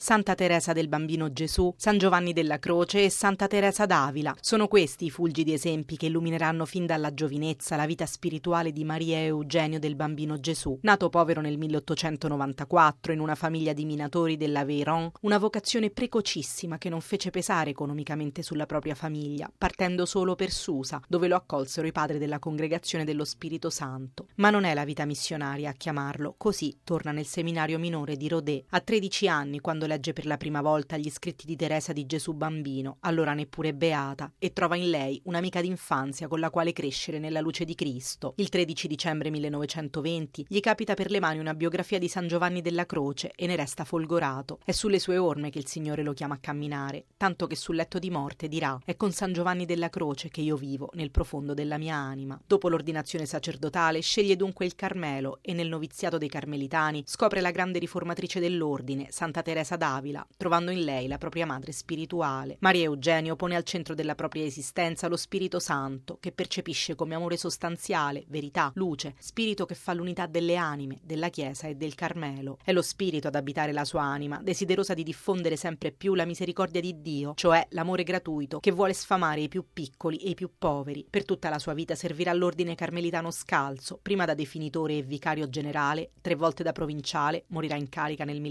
Santa Teresa del Bambino Gesù, San Giovanni della Croce e Santa Teresa d'Avila. Sono questi i fulgidi esempi che illumineranno fin dalla giovinezza la vita spirituale di Maria Eugenio del Bambino Gesù. Nato povero nel 1894 in una famiglia di minatori dell'Aveyron, una vocazione precocissima che non fece pesare economicamente sulla propria famiglia, partendo solo per Susa, dove lo accolsero i padri della Congregazione dello Spirito Santo. Ma non è la vita missionaria a chiamarlo, così torna nel seminario minore di Rodez. A 13 anni, quando legge per la prima volta gli scritti di Teresa di Gesù Bambino, allora neppure beata, e trova in lei un'amica d'infanzia con la quale crescere nella luce di Cristo. Il 13 dicembre 1920 gli capita per le mani una biografia di San Giovanni della Croce e ne resta folgorato. È sulle sue orme che il Signore lo chiama a camminare, tanto che sul letto di morte dirà: «È con San Giovanni della Croce che io vivo nel profondo della mia anima». Dopo l'ordinazione sacerdotale sceglie dunque il Carmelo e nel noviziato dei Carmelitani scopre la grande riformatrice dell'ordine, Santa Teresa d'Avila, trovando in lei la propria madre spirituale. Maria Eugenio pone al centro della propria esistenza lo Spirito Santo, che percepisce come amore sostanziale, verità, luce, spirito che fa l'unità delle anime, della Chiesa e del Carmelo. È lo spirito ad abitare la sua anima, desiderosa di diffondere sempre più la misericordia di Dio, cioè l'amore gratuito che vuole sfamare i più piccoli e i più poveri. Per tutta la sua vita servirà l'ordine carmelitano scalzo, prima da definitore e vicario generale, 3 volte da provinciale, morirà in carica nel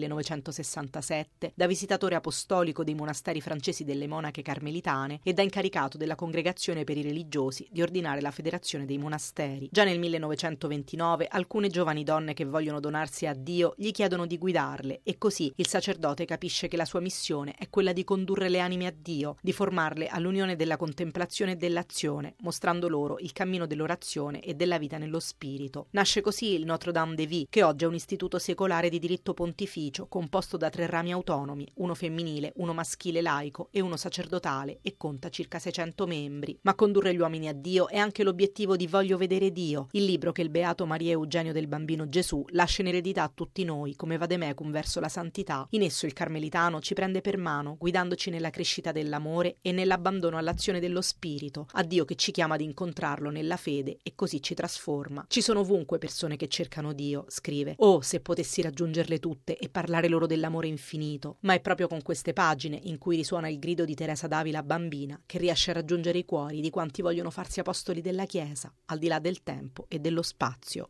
1967, da visitatore apostolico dei monasteri francesi delle monache carmelitane e da incaricato della Congregazione per i religiosi di ordinare la Federazione dei monasteri. Già nel 1929 alcune giovani donne che vogliono donarsi a Dio gli chiedono di guidarle e così il sacerdote capisce che la sua missione è quella di condurre le anime a Dio, di formarle all'unione della contemplazione e dell'azione, mostrando loro il cammino dell'orazione e della vita nello spirito. Nasce così il Notre-Dame de Vie, che oggi è un istituto secolare di diritto pontificio composto da 3 rami autonomi, uno femminile, uno maschile laico e uno sacerdotale, e conta circa 600 membri. Ma condurre gli uomini a Dio è anche l'obiettivo di Voglio vedere Dio, il libro che il beato Maria Eugenio del Bambino Gesù lascia in eredità a tutti noi come vademecum verso la santità. In esso il carmelitano ci prende per mano, guidandoci nella crescita dell'amore e nell'abbandono all'azione dello spirito, a Dio che ci chiama ad incontrarlo nella fede e così ci trasforma. Ci sono ovunque persone che cercano Dio, scrive. Oh, se potessi raggiungerle tutte e parlare loro dell'amore infinito. Ma è proprio con queste pagine, in cui risuona il grido di Teresa d'Avila bambina, che riesce a raggiungere i cuori di quanti vogliono farsi apostoli della Chiesa, al di là del tempo e dello spazio.